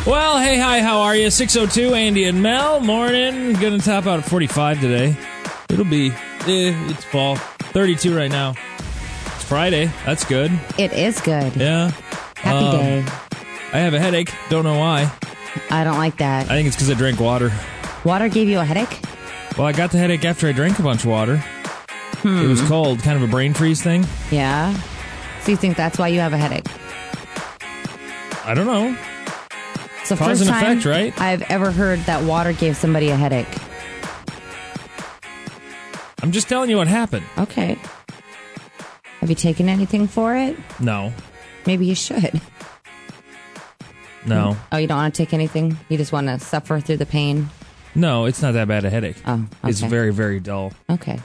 Well, hey, hi, how are you? 6:02, Andy and Mel. Morning. Gonna top out at 45 today. It'll be, it's fall. 32 right now. It's Friday. That's good. It is good. Yeah. Happy day. I have a headache. Don't know why. I don't like that. I think it's because I drank water. Water gave you a headache? Well, I got the headache after I drank a bunch of water. It was cold. Kind of a brain freeze thing. Yeah. So you think that's why you have a headache? I don't know. It's the Cause first and time effect, right? I've ever heard that water gave somebody a headache. I'm just telling you what happened. Okay. Have you taken anything for it? No. Maybe you should. No. Oh, you don't want to take anything? You just want to suffer through the pain? No, it's not that bad a headache. Oh, okay. It's very, very dull. Okay.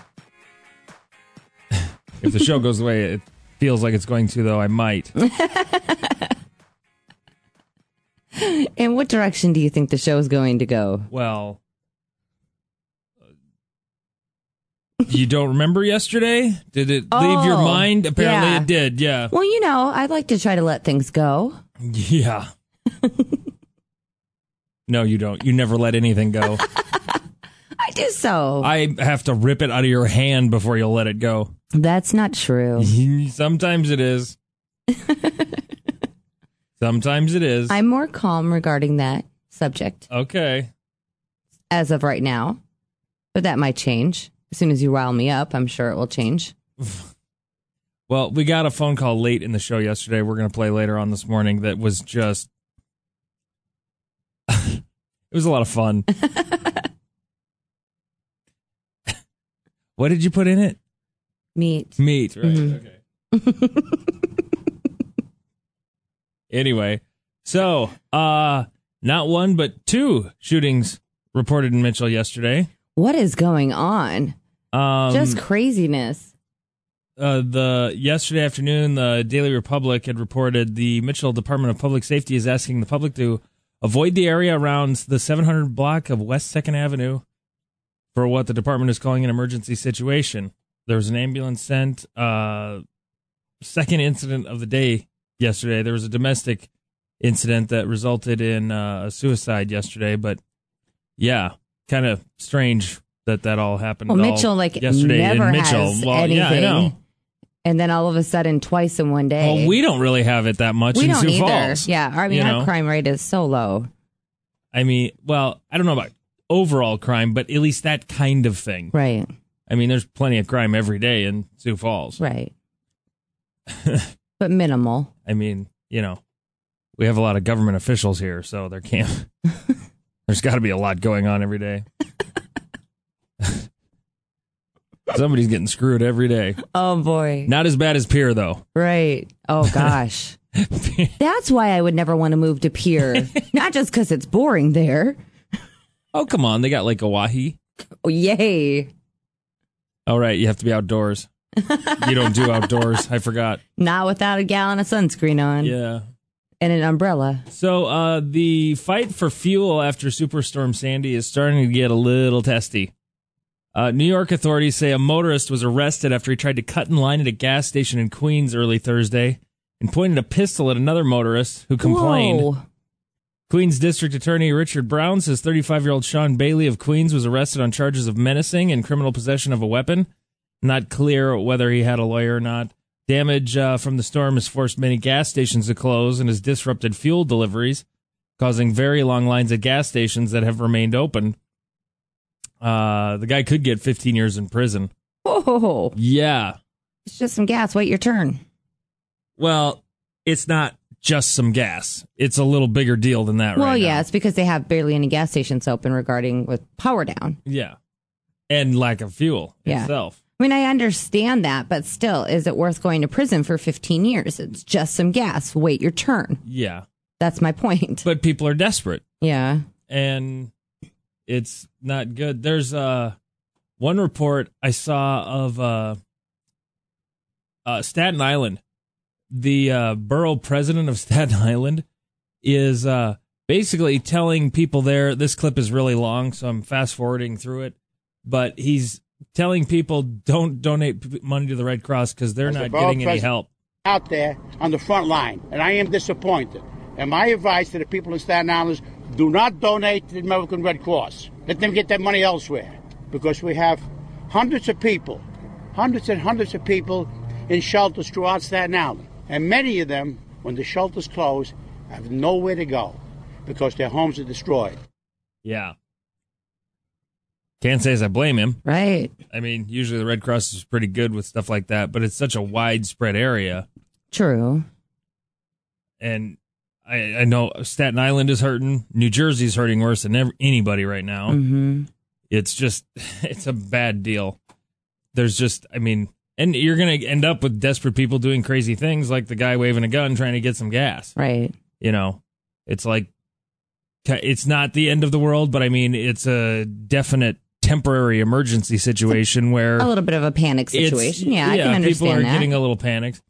If the show goes the way it feels like it's going to, though, I might. In what direction do you think the show's going to go? Well, you don't remember yesterday? Did it leave your mind? Apparently it did, yeah. Well, I'd like to try to let things go. Yeah. No, you don't. You never let anything go. I do so. I have to rip it out of your hand before you'll let it go. That's not true. Sometimes it is. Sometimes it is. I'm more calm regarding that subject Okay. as of right now, but that might change. As soon as you rile me up, I'm sure it will change. Well, we got a phone call late in the show yesterday. We're going to play later on this morning. That was just... it was a lot of fun. What did you put in it? Meat. Meat, right. Mm-hmm. Okay. Anyway, so, not one, but two shootings reported in Mitchell yesterday. What is going on? Just craziness. Yesterday afternoon, the Daily Republic had reported the Mitchell Department of Public Safety is asking the public to avoid the area around the 700 block of West 2nd Avenue for what the department is calling an emergency situation. There was an ambulance sent. Second incident of the day yesterday. There was a domestic incident that resulted in a suicide yesterday. But, yeah, kind of strange that all happened. Well, Mitchell, yesterday never in Mitchell. has Well, anything. yeah, I know. And then all of a sudden, twice in one day. Well, we don't really have it that much in Sioux Falls. Yeah, I mean, our crime rate is so low. I mean, well, I don't know about overall crime, but at least that kind of thing. Right. I mean, there's plenty of crime every day in Sioux Falls. Right. But minimal. I mean, we have a lot of government officials here, so there's got to be a lot going on every day. Somebody's getting screwed every day. Oh, boy. Not as bad as Pierre, though. Right. Oh, gosh. That's why I would never want to move to Pierre. Not just because it's boring there. Oh, come on. They got Lake Oahe. Oh, yay. All right. You have to be outdoors. You don't do outdoors. I forgot. Not without a gallon of sunscreen on. Yeah. And an umbrella. So the fight for fuel after Superstorm Sandy is starting to get a little testy. New York authorities say a motorist was arrested after he tried to cut in line at a gas station in Queens early Thursday and pointed a pistol at another motorist who complained. Whoa. Queens District Attorney Richard Brown says 35-year-old Sean Bailey of Queens was arrested on charges of menacing and criminal possession of a weapon. Not clear whether he had a lawyer or not. Damage from the storm has forced many gas stations to close and has disrupted fuel deliveries, causing very long lines at gas stations that have remained open. The guy could get 15 years in prison. Whoa. Yeah. It's just some gas. Wait your turn. Well, it's not just some gas. It's a little bigger deal than that, right? Well, yeah, now. it's because they have barely any gas stations open regarding with power down. Yeah. And lack of fuel itself. I mean, I understand that, but still, is it worth going to prison for 15 years? It's just some gas. Wait your turn. Yeah. That's my point. But people are desperate. Yeah. And it's not good. There's one report I saw of Staten Island. The borough president of Staten Island is basically telling people there, this clip is really long, so I'm fast forwarding through it, but he's telling people don't donate money to the Red Cross because they're not getting any help. Out there on the front line, and I am disappointed. And my advice to the people in Staten Island is do not donate to the American Red Cross. Let them get that money elsewhere. Because we have hundreds and hundreds of people in shelters throughout Staten Island. And many of them, when the shelters close, have nowhere to go because their homes are destroyed. Yeah. Can't say as I blame him. Right. I mean, usually the Red Cross is pretty good with stuff like that, but it's such a widespread area. True. And I know Staten Island is hurting. New Jersey's hurting worse than anybody right now. Mm-hmm. It's a bad deal. There's just, I mean, and you're going to end up with desperate people doing crazy things like the guy waving a gun trying to get some gas. Right. You know, it's like, it's not the end of the world, but I mean, it's a definite temporary emergency situation where a little bit of a panic situation. Yeah, I can understand people are that. getting a little panicked.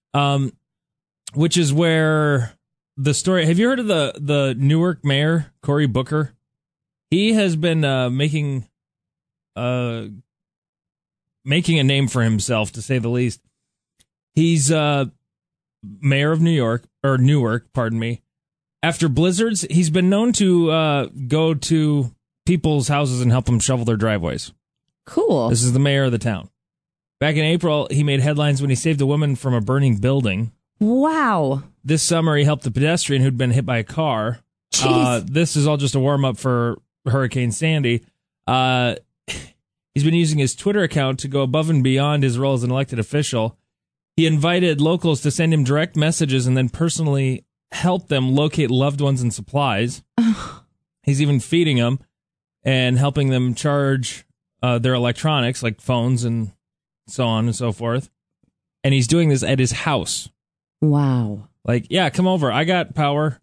Which is where the story. Have you heard of the Newark mayor, Cory Booker? He has been making a name for himself, to say the least. He's mayor of Newark, pardon me. After blizzards, he's been known to go to people's houses and help them shovel their driveways. Cool. This is the mayor of the town. Back in April, he made headlines when he saved a woman from a burning building. Wow. This summer, he helped a pedestrian who'd been hit by a car. This is all just a warm-up for Hurricane Sandy. He's been using his Twitter account to go above and beyond his role as an elected official. He invited locals to send him direct messages and then personally help them locate loved ones and supplies. He's even feeding them and helping them charge their electronics, like phones and so on and so forth. And he's doing this at his house. Wow. Like, yeah, come over. I got power.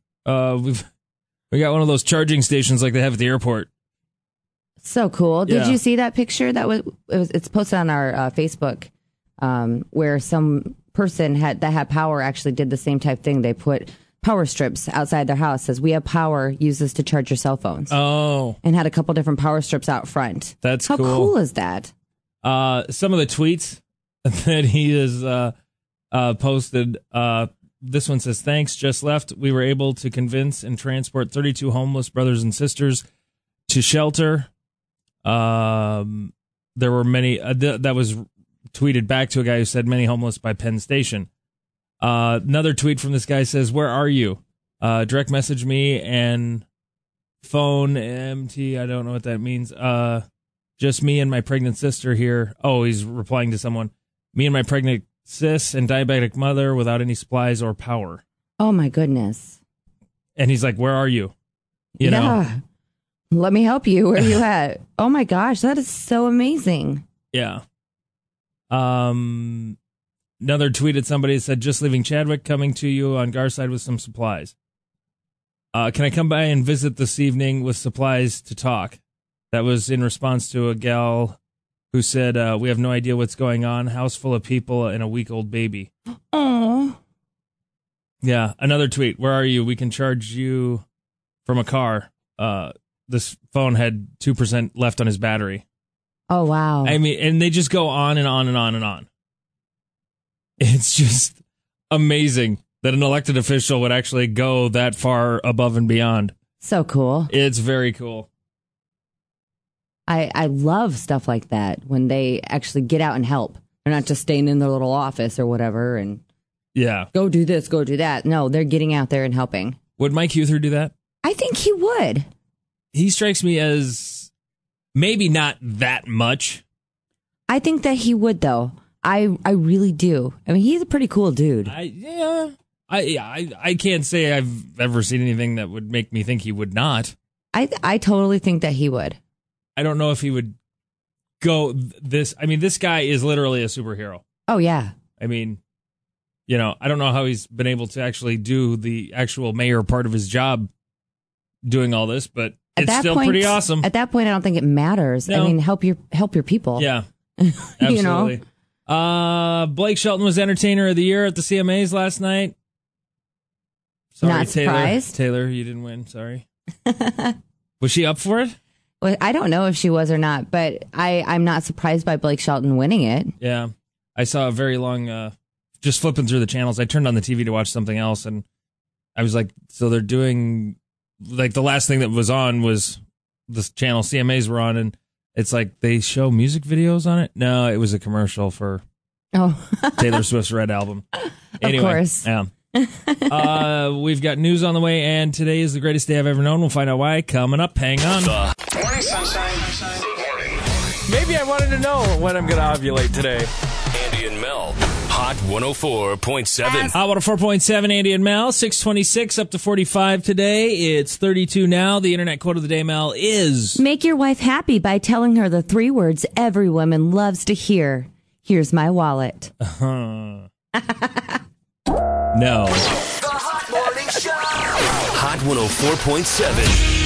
We got one of those charging stations like they have at the airport. So cool. Did Yeah. you see that picture it's posted on our Facebook where some person that had power actually did the same type thing. They put power strips outside their house, says we have power, use this to charge your cell phones. Oh. And had a couple different power strips out front. That's How cool. cool is that? Some of the tweets that he has posted, this one says, thanks, just left. We were able to convince and transport 32 homeless brothers and sisters to shelter. There were many, that was tweeted back to a guy who said many homeless by Penn Station. Another tweet from this guy says, where are you? Direct message me and phone MT. I don't know what that means. Just me and my pregnant sister here. Oh, he's replying to someone. Me and my pregnant sis and diabetic mother without any supplies or power. Oh my goodness. And he's like, where are you? You know? Let me help you. Where are you at? Oh my gosh, that is so amazing. Yeah. Another tweet at somebody said, just leaving Chadwick, coming to you on Garside with some supplies. Can I come by and visit this evening with supplies to talk? That was in response to a gal who said, we have no idea what's going on. House full of people and a week-old baby. Oh. Yeah. Another tweet. Where are you? We can charge you from a car. This phone had 2% left on his battery. Oh, wow. I mean, and they just go on and on and on and on. It's just amazing that an elected official would actually go that far above and beyond. So cool. It's very cool. I love stuff like that when they actually get out and help. They're not just staying in their little office or whatever and Yeah. go do this, go do that. No, they're getting out there and helping. Would Mike Huther do that? I think he would. He strikes me as maybe not that much. I think that he would, though. I really do. I mean, he's a pretty cool dude. I can't say I've ever seen anything that would make me think he would not. I totally think that he would. I don't know if he would go this. I mean, this guy is literally a superhero. Oh, yeah. I mean, you know, I don't know how he's been able to actually do the actual mayor part of his job doing all this, but it's still pretty awesome. At that point, I don't think it matters. No. I mean, help your people. Yeah, absolutely. Blake Shelton was Entertainer of the Year at the CMAs last night. Sorry, Not surprised. Taylor, you didn't win. Sorry. Was she up for it? Well, I don't know if she was or not, but I'm not surprised by Blake Shelton winning it. Yeah. I saw a very long, just flipping through the channels. I turned on the TV to watch something else, and I was like, so they're doing, like, the last thing that was on was the channel CMAs were on, and it's like they show music videos on it. No, it was a commercial for Taylor Swift's Red album. Anyway, of course. Yeah. We've got news on the way, and today is the greatest day I've ever known. We'll find out why coming up. Hang on. Morning, sunshine. Good morning. Maybe I wanted to know when I'm going to ovulate today. Andy and Mel, Hot 104.7. Hot 104.7, Andy and Mel, 626 up to 45 today. It's 32 now. The internet quote of the day, Mel, is... Make your wife happy by telling her the 3 words every woman loves to hear. Here's my wallet. No. The Hot Morning Show. Hot 104.7.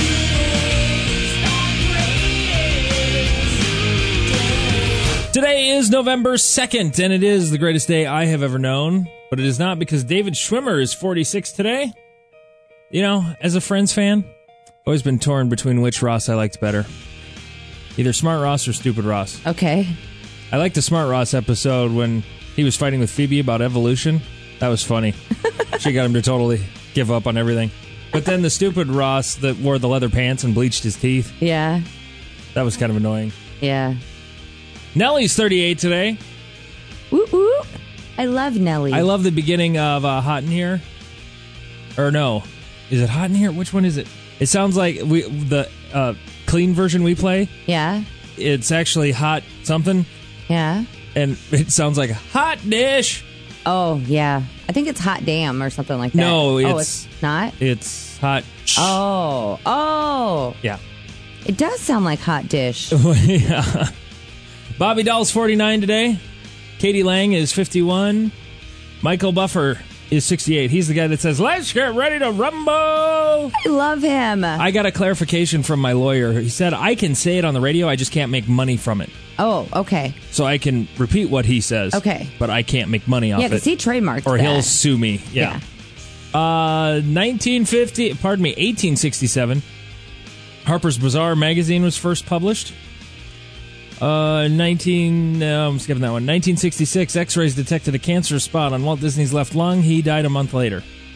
Today is November 2nd, and it is the greatest day I have ever known. But it is not, because David Schwimmer is 46 today. You know, as a Friends fan, always been torn between which Ross I liked better. Either Smart Ross or Stupid Ross. Okay. I liked the Smart Ross episode when he was fighting with Phoebe about evolution. That was funny. She got him to totally give up on everything. But then the Stupid Ross that wore the leather pants and bleached his teeth. Yeah. That was kind of annoying. Yeah. Nellie's 38 today. Ooh, ooh. I love Nelly. I love the beginning of Hot in Here. Or no. Is it Hot in Here? Which one is it? It sounds like the clean version we play. Yeah. It's actually Hot something. Yeah. And it sounds like Hot Dish. Oh, yeah. I think it's Hot Damn or something like that. No, it's not? It's Hot. Oh. Yeah. It does sound like Hot Dish. Yeah. Bobby Doll's 49 today. Katie Lang is 51. Michael Buffer is 68. He's the guy that says, "Let's get ready to rumble." I love him. I got a clarification from my lawyer. He said, I can say it on the radio, I just can't make money from it. Oh, okay. So I can repeat what he says. Okay. But I can't make money off it. Yeah, because he trademarked or that. he'll sue me. Yeah. 1867. Harper's Bazaar magazine was first published. I'm skipping that one. 1966, X-rays detected a cancer spot on Walt Disney's left lung. He died a month later.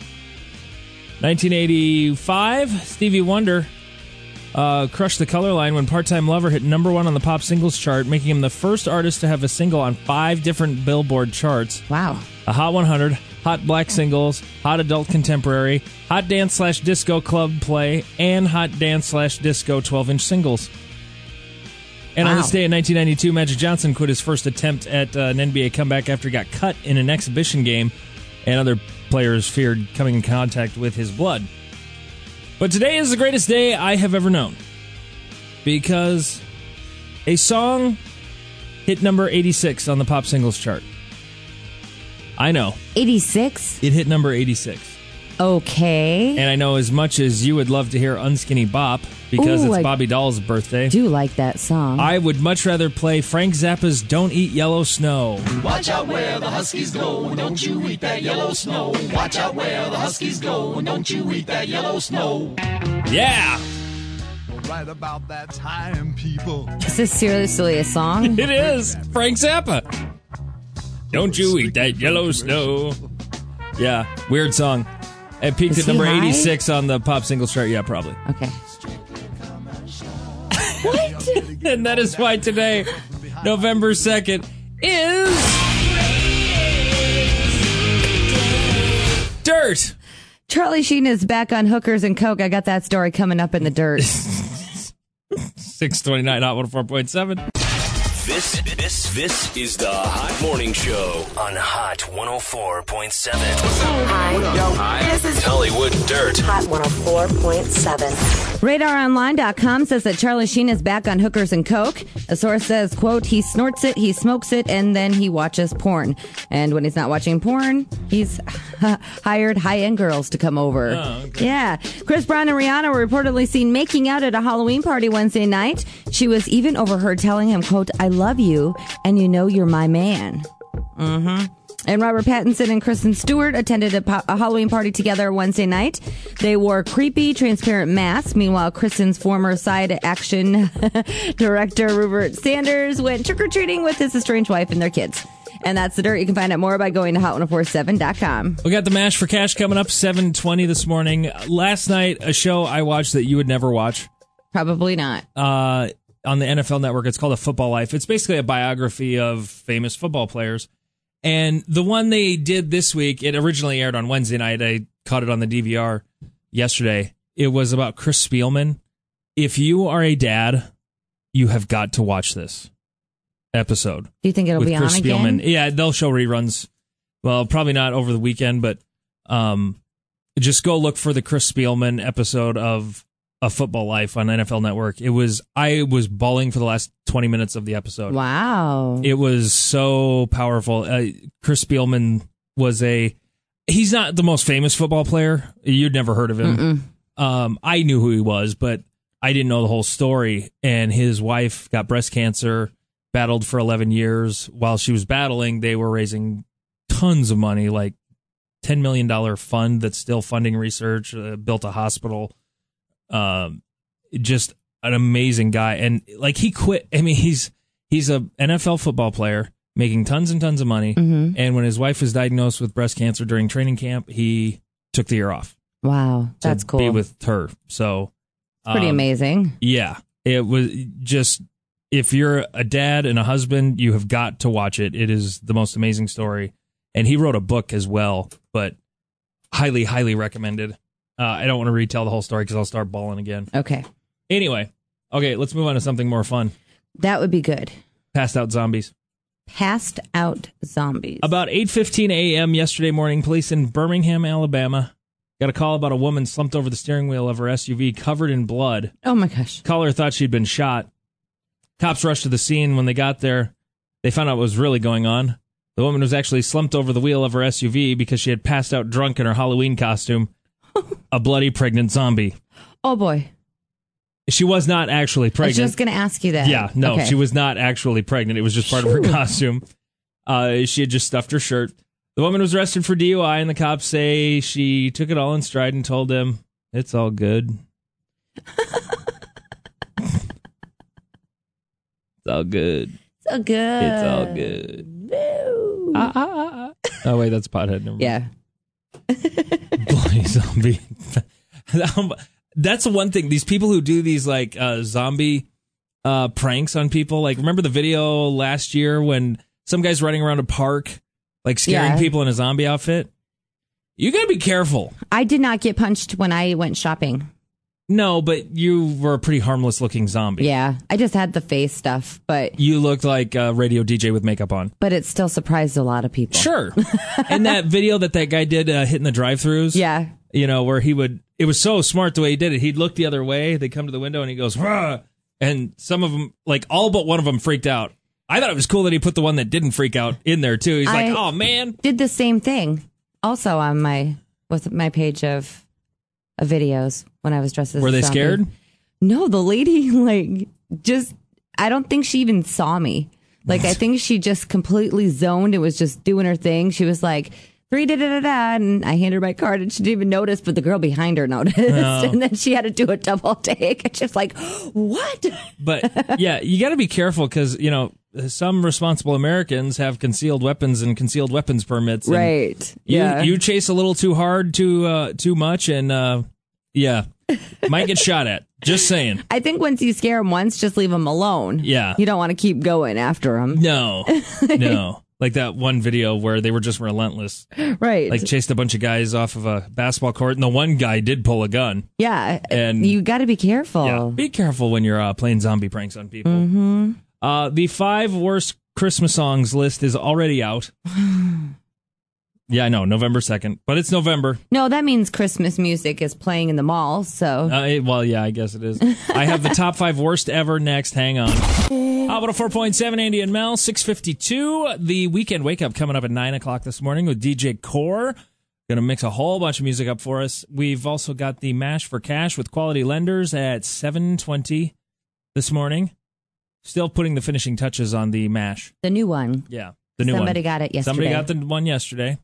1985, Stevie Wonder crushed the color line when Part-Time Lover hit #1 on the pop singles chart, making him the first artist to have a single on 5 different Billboard charts. Wow. A Hot 100, Hot Black Singles, Hot Adult Contemporary, Hot Dance/Disco Club Play, and Hot Dance/Disco 12-inch singles. And on this day in 1992, Magic Johnson quit his first attempt at an NBA comeback after he got cut in an exhibition game, and other players feared coming in contact with his blood. But today is the greatest day I have ever known, because a song hit number 86 on the pop singles chart. I know. 86? It hit number 86. Okay. And I know as much as you would love to hear Unskinny Bop, because it's Bobby Doll's birthday. I do like that song. I would much rather play Frank Zappa's Don't Eat Yellow Snow. Watch out where the Huskies go, don't you eat that yellow snow. Watch out where the Huskies go, don't you eat that yellow snow. Yeah! Right about that time, people. Is this seriously a song? It is! Frank Zappa! Don't you eat that yellow snow. Yeah, weird song. It peaked at number 86 on the pop singles chart. Yeah, probably. Okay. What? And that is why today, November 2nd, is... Dirt! Charlie Sheen is back on Hookers and Coke. I got that story coming up in the dirt. 629 Hot 104.7. This is the Hot Morning Show on Hot 104.7. Hi. This is Hollywood Dirt. Hot 104.7. RadarOnline.com says that Charlie Sheen is back on Hookers and Coke. A source says, quote, he snorts it, he smokes it, and then he watches porn. And when he's not watching porn, he's hired high-end girls to come over. Oh, okay. Yeah. Chris Brown and Rihanna were reportedly seen making out at a Halloween party Wednesday night. She was even overheard telling him, quote, I love you, and you know you're my man. Mm-hmm. And Robert Pattinson and Kristen Stewart attended a Halloween party together Wednesday night. They wore creepy, transparent masks. Meanwhile, Kristen's former side action director, Rupert Sanders, went trick-or-treating with his estranged wife and their kids. And that's the dirt. You can find out more by going to hot1047.com. We got the Mash for Cash coming up 7:20 this morning. Last night, a show I watched that you would never watch. Probably not. On the NFL Network. It's called A Football Life. It's basically a biography of famous football players. And the one they did this week, it originally aired on Wednesday night. I caught it on the DVR yesterday. It was about Chris Spielman. If you are a dad, you have got to watch this episode. Do you think it'll with be Chris on Spielman. again? Yeah, they'll show reruns. Well, probably not over the weekend, but just go look for the Chris Spielman episode of A Football Life on NFL Network. I was bawling for the last 20 minutes of the episode. Wow. It was so powerful. Chris Spielman he's not the most famous football player. You'd never heard of him. I knew who he was, but I didn't know the whole story. And his wife got breast cancer, battled for 11 years. While she was battling, they were raising tons of money, like $10 million fund that's still funding research, built a hospital. Just an amazing guy. And like he quit. I mean, he's a NFL football player making tons and tons of money. And when his wife was diagnosed with breast cancer during training camp, he took the year off. Wow. That's to cool. be with her. So Pretty amazing. Yeah. It was just, if you're a dad and a husband, you have got to watch it. It is the most amazing story. And he wrote a book as well, but highly, highly recommended. I don't want to retell the whole story because I'll start bawling again. Okay. Anyway, let's move on to something more fun. That would be good. Passed out zombies. Passed out zombies. About 8:15 a.m. yesterday morning, police in Birmingham, Alabama, got a call about a woman slumped over the steering wheel of her SUV covered in blood. Oh, my gosh. Caller thought she'd been shot. Cops rushed to the scene. When they got there, they found out what was really going on. The woman was actually slumped over the wheel of her SUV because she had passed out drunk in her Halloween costume. A bloody pregnant zombie. Oh, boy. She was not actually pregnant. I was just going to ask you that. Yeah, no, Okay. she was not actually pregnant. It was just part of her costume. She had just stuffed her shirt. The woman was arrested for DUI, and the cops say she took it all in stride and told him, "It's all good." It's all good. So good. It's all good. Boo. Oh, wait, that's Pothead. Never mind. Yeah. Bloody zombie. That's the one thing. These people who do these like zombie pranks on people. Like, remember the video last year when some guy's running around a park, like scaring people in a zombie outfit? You gotta be careful. I did not get punched when I went shopping. No, but you were a pretty harmless looking zombie. Yeah. I just had the face stuff, but You looked like a radio DJ with makeup on. it still surprised a lot of people. Sure. And that video that guy did hitting the drive-thrus. Yeah. You know, where it was so smart the way he did it. He'd look the other way. They'd come to the window and he goes, "Rah!" And some of them, like all but one of them freaked out. I thought it was cool that he put the one that didn't freak out in there too. He's like, "Oh man." Did the same thing also on my page of videos when I was dressed as Were a they zombie. scared? No, the lady I don't think she even saw me. Like, I think she just completely zoned and was just doing her thing. She was like, 3 da-da-da-da, and I handed her my card and she didn't even notice, but the girl behind her noticed. No. And then she had to do a double take. And she was like, what? But yeah, you got to be careful because, you know, some responsible Americans have concealed weapons and concealed weapons permits. And Right. You chase a little too hard, too much, and might get shot at. Just saying. I think once you scare them once, just leave them alone. Yeah. You don't want to keep going after them. No. Like that one video where they were just relentless. Right. Like chased a bunch of guys off of a basketball court, and the one guy did pull a gun. Yeah. And you got to be careful. Yeah, be careful when you're playing zombie pranks on people. Mm-hmm. The 5 worst Christmas songs list is already out. Yeah, I know, November 2nd, but it's November. No, that means Christmas music is playing in the malls, so. Well, yeah, I guess it is. I have the top 5 worst ever next. Hang on. About a 4.7, Andy and Mel, 6:52. The weekend wake up coming up at 9 o'clock this morning with DJ Core. Going to mix a whole bunch of music up for us. We've also got the Mash for Cash with Quality Lenders at 7:20 this morning. Still putting the finishing touches on the Mash. The new one. Yeah, the new one. Somebody got it yesterday. Somebody got the one yesterday.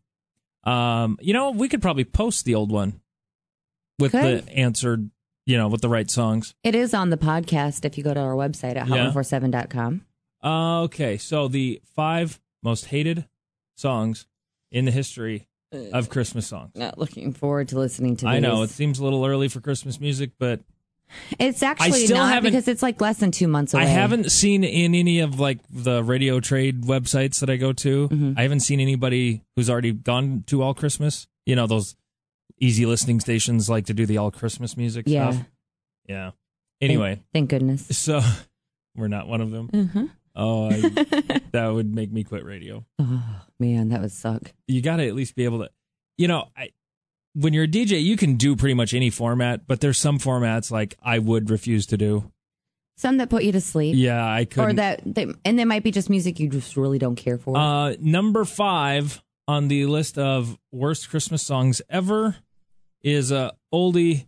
We could probably post the old one with the answered, with the right songs. It is on the podcast if you go to our website at hot147.com. Okay, so the 5 most hated songs in the history of Christmas songs. Not looking forward to listening to these. I know, it seems a little early for Christmas music, but it's actually not, because it's like less than 2 months away. I haven't seen in any of like the radio trade websites that I go to, I haven't seen anybody who's already gone to All Christmas. You know, those easy listening stations like to do the All Christmas music stuff. Yeah. Anyway. Thank goodness. So, we're not one of them. Mm-hmm. Oh, that would make me quit radio. Oh, man, that would suck. You got to at least be able to, you know, when you're a DJ, you can do pretty much any format, but there's some formats like I would refuse to do. Some that put you to sleep. Yeah, I couldn't. And they might be just music you just really don't care for. Number 5 on the list of worst Christmas songs ever is a oldie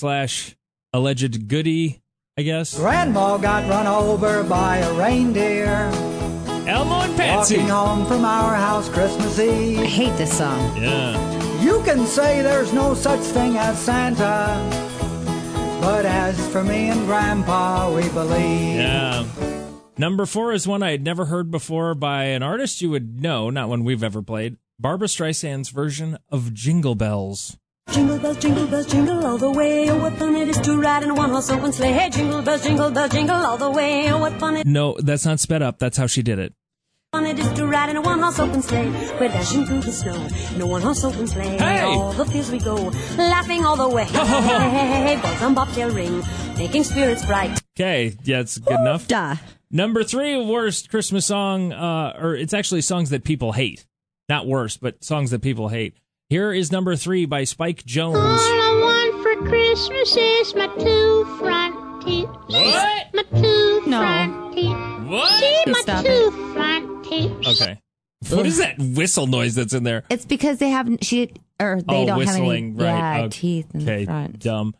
/ alleged goodie, I guess. Grandma got run over by a reindeer. Elmo and Patsy. Walking home from our house Christmas Eve. I hate this song. Yeah. You can say there's no such thing as Santa, but as for me and Grandpa, we believe. Yeah. Number 4 is one I had never heard before by an artist you would know, not one we've ever played. Barbra Streisand's version of Jingle Bells. Jingle bells, jingle all the way. Oh, what fun it is to ride in a one-horse open sleigh. Hey, jingle bells, jingle all the way. Oh, what fun it is. No, that's not sped up. That's how she did it. Fun it is to ride in a one-horse open sleigh. We're dashing through the snow in a one-horse open sleigh. Hey! All the fields we go, laughing all the way. Hey, bells on bobtail ring, making spirits bright. Okay, yeah, it's good enough. Duh. Number 3 worst Christmas song, or it's actually songs that people hate. Not worst, but songs that people hate. Here is number 3 by Spike Jones. All I want for Christmas is my 2 front teeth. What? My 2 front teeth. What? See my Stop 2 front teeth. Okay. What is that whistle noise that's in there? It's because they don't whistling, have any right. Okay. teeth in the front. Dumb.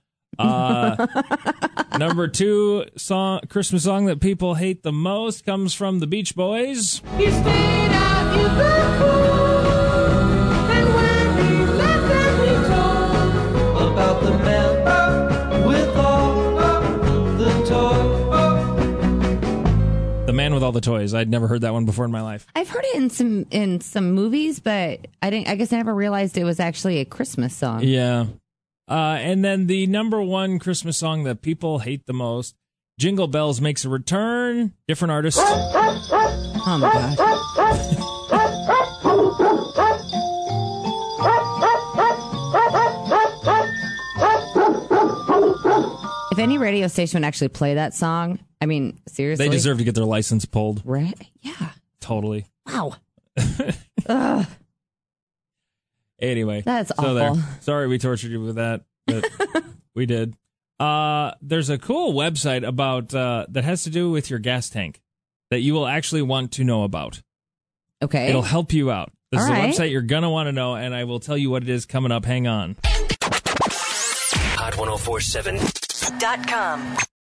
Number 2 Christmas song that people hate the most comes from the Beach Boys. You stayed out, you were cool. And when we left and we told about the man with all the toys. The Man with All the Toys. I'd never heard that one before in my life. I've heard it in some movies, but I guess I never realized it was actually a Christmas song. Yeah. And then the number 1 Christmas song that people hate the most, Jingle Bells, makes a return. Different artist. Oh my god. If any radio station would actually play that song, I mean, seriously. They deserve to get their license pulled. Right? Yeah. Totally. Wow. Anyway. That's so awful. There. Sorry we tortured you with that, but we did. There's a cool website about that has to do with your gas tank that you will actually want to know about. Okay. It'll help you out. This All is a right. website you're going to want to know, and I will tell you what it is coming up. Hang on. Hot 1047.com.